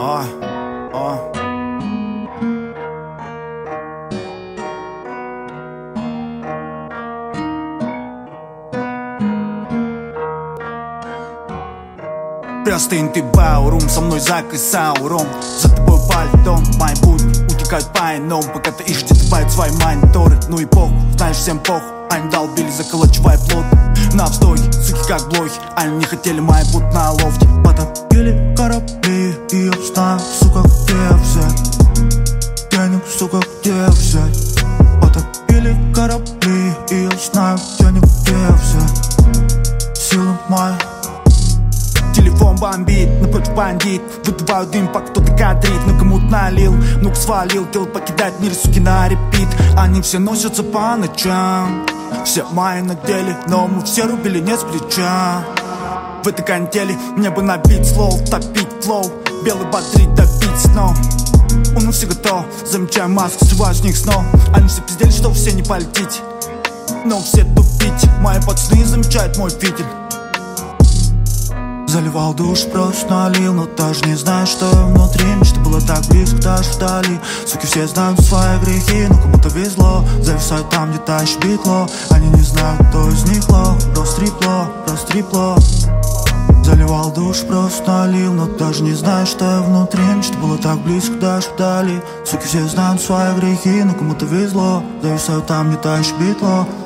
Ой, ой. Простынь ты баурум, со мной Зак и Саурон. За тобой пальтом, мои будни утекают по-иному. Пока ты ищешь, где бывают свои мониторы. Ну и похуй, знаешь, всем похуй. Они долбили, заколачивая плод на вздохе, суки как блохи. Они не хотели мои путь на лофте. Потопили корабли, и я знаю, сука, где взять денег, сука, где взять. Потопили корабли, и я знаю, денег, где взять силы мои. Телефон бомбит, напротив бандит. Выдуваю дым, пока кто-то кадрит. Ну кому-то налил, ну-ка свалил. Тело покидает мир, суки, на репит. Они все носятся по ночам, все мои на деле, но мы все рубили не с плеча. В этой канителе мне бы набить слов, топить флоу, белый бодрить, добить снов. У нас все готов, замечаю маску, срываю с них снов. Они все пиздели, что все не полетите, но все тупить. Мои пацаны замечают мой фитиль. Заливал душ, просто налил, но даже не знаю, что внутри. Мечта была так близко, даже вдали. Суки все знают свои грехи, но кому-то везло. Зависают там, где тащит битло. Они не знают, кто из них лох. Просто трипло, просто трипло. Заливал душ, просто налил, но даже не знаю, что внутри. Мечта была так близко, даже вдали. Суки все знают свои грехи, но кому-то везло. Зависают там, где тащит битло.